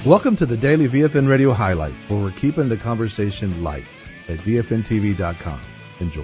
Welcome to the Daily VFN Radio Highlights, where we're keeping the conversation light at VFNTV.com. Enjoy.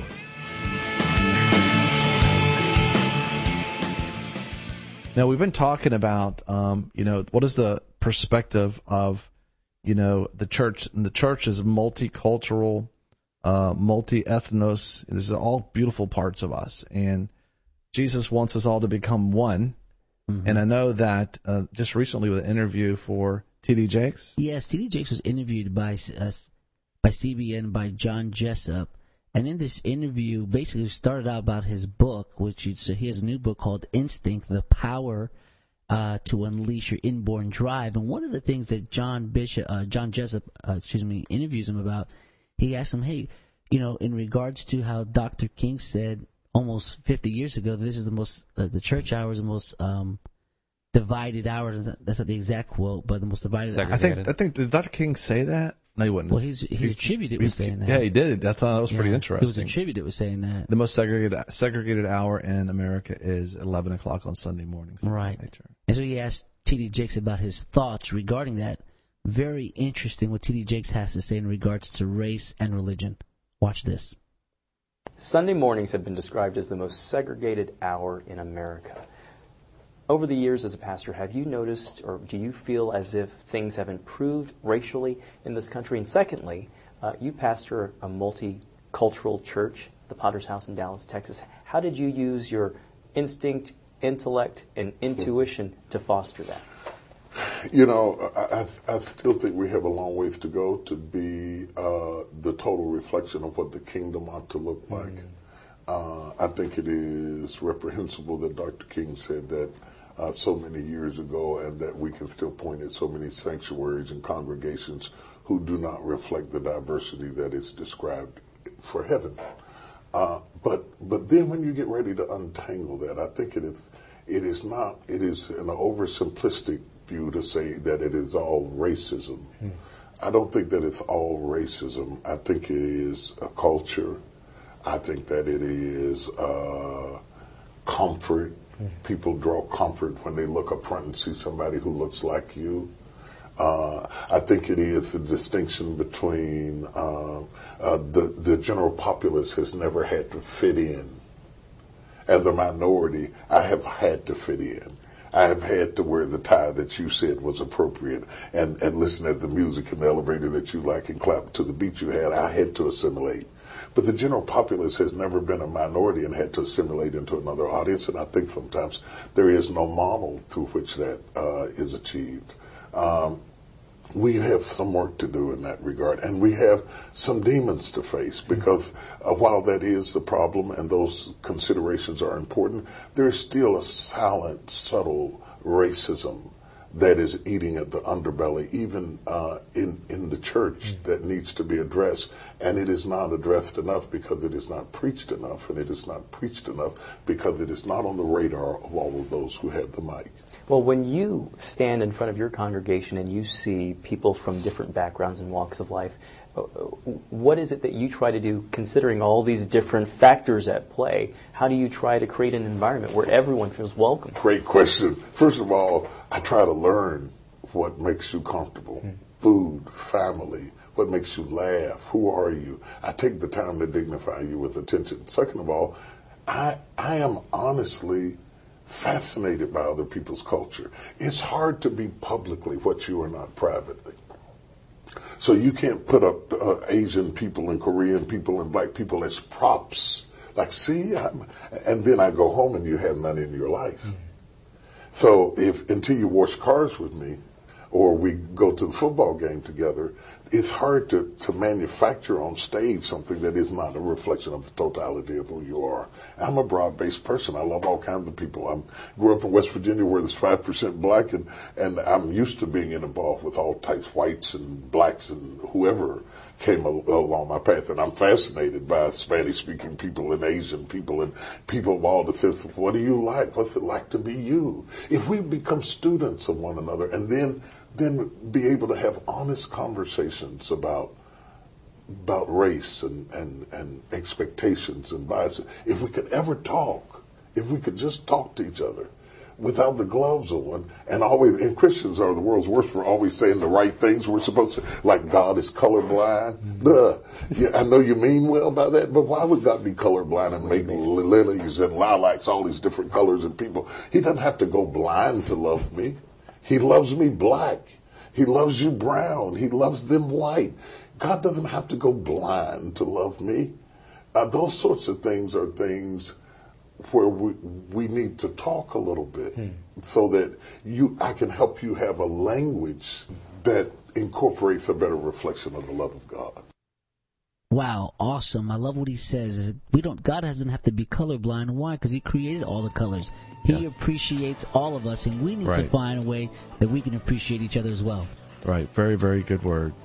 Now, we've been talking about, what is the perspective of, the church. And the church is multicultural, multi-ethnos. These are all beautiful parts of us. And Jesus wants us all to become one. Mm-hmm. And I know that just recently with an interview for T.D. Jakes. Yes, T.D. Jakes was interviewed by CBN by John Jessup. And in this interview, basically started out about his book, which he has a new book called Instinct, The Power to Unleash Your Inborn Drive. And one of the things that John Jessup interviews him about, he asked him, hey, in regards to how Dr. King said almost 50 years ago, this is the most, the church hour is the most divided hour. That's not the exact quote, but the most divided hour. I think, did Dr. King say that? No, he wouldn't. Well, he's attributed with saying that. Yeah, he did. That was pretty interesting. He was attributed with saying that. The most segregated hour in America is 11 o'clock on Sunday mornings. Right. And so he asked T.D. Jakes about his thoughts regarding that. Very interesting what T.D. Jakes has to say in regards to race and religion. Watch this. Sunday mornings have been described as the most segregated hour in America. Over the years as a pastor, have you noticed or do you feel as if things have improved racially in this country? And secondly, you pastor a multicultural church, the Potter's House in Dallas, Texas. How did you use your instinct, intellect, and intuition to foster that? I still think we have a long ways to go to be the total reflection of what the kingdom ought to look like. I think it is reprehensible that Dr. King said that so many years ago, and that we can still point at so many sanctuaries and congregations who do not reflect the diversity that is described for heaven. But then when you get ready to untangle that, I think it is an oversimplistic view to say that it is all racism. I don't think that it's all racism. I think it is a culture. I think that it is comfort. People draw comfort when they look up front and see somebody who looks like you. I think it is a distinction between the general populace has never had to fit in. As a minority, I have had to fit in. I have had to wear the tie that you said was appropriate and listen to the music in the elevator that you like and clap to the beat you had. I had to assimilate. But the general populace has never been a minority and had to assimilate into another audience, and I think sometimes there is no model through which that is achieved. We have some work to do in that regard, and we have some demons to face, because while that is the problem and those considerations are important, there's still a silent, subtle racism that is eating at the underbelly, even in the church, that needs to be addressed. And it is not addressed enough because it is not preached enough, and it is not preached enough because it is not on the radar of all of those who have the mic. Well, when you stand in front of your congregation and you see people from different backgrounds and walks of life, what is it that you try to do, considering all these different factors at play? How do you try to create an environment where everyone feels welcome? Great question. First of all, I try to learn what makes you comfortable. Food, family, what makes you laugh, who are you? I take the time to dignify you with attention. Second of all, I am honestly fascinated by other people's culture. It's hard to be publicly what you are not privately. So you can't put up Asian people and Korean people and black people as props. Like, see, and then I go home and you have none in your life. So until you wash cars with me, or we go to the football game together, it's hard to manufacture on stage something that is not a reflection of the totality of who you are. I'm a broad-based person. I love all kinds of people. I grew up in West Virginia where there's 5% black, and I'm used to being involved with all types, whites and blacks and whoever came along my path. And I'm fascinated by Spanish-speaking people and Asian people and people of all the sense of what do you like? What's it like to be you? If we become students of one another and then be able to have honest conversations about race and expectations and biases. If we could ever talk, if we could just talk to each other, without the gloves on, and Christians are the world's worst for always saying the right things we're supposed to, like God is colorblind. Duh. Yeah, I know you mean well by that, but why would God be colorblind and make lilies and lilacs, all these different colors and people? He doesn't have to go blind to love me. He loves me black. He loves you brown. He loves them white. God doesn't have to go blind to love me. Those sorts of things are things where we need to talk a little bit so that I can help you have a language that incorporates a better reflection of the love of God. Wow, awesome. I love what he says. God doesn't have to be colorblind. Why? Because he created all the colors. He appreciates all of us, and we need to find a way that we can appreciate each other as well. Right. Very, very good word.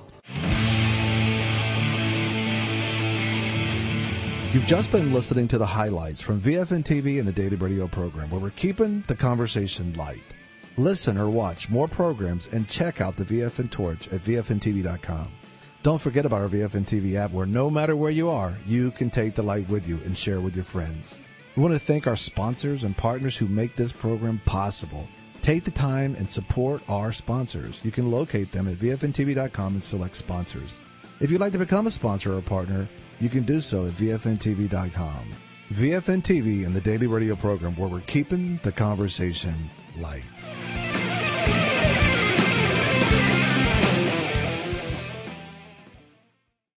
You've just been listening to the highlights from VFN TV and the Daily Radio program, where we're keeping the conversation light. Listen or watch more programs and check out the VFN Torch at VFNTV.com. Don't forget about our VFN TV app, where no matter where you are, you can take the light with you and share with your friends. We want to thank our sponsors and partners who make this program possible. Take the time and support our sponsors. You can locate them at VFNTV.com and select sponsors. If you'd like to become a sponsor or a partner, you can do so at VFNTV.com. VFN TV and the Daily Radio program, where we're keeping the conversation light.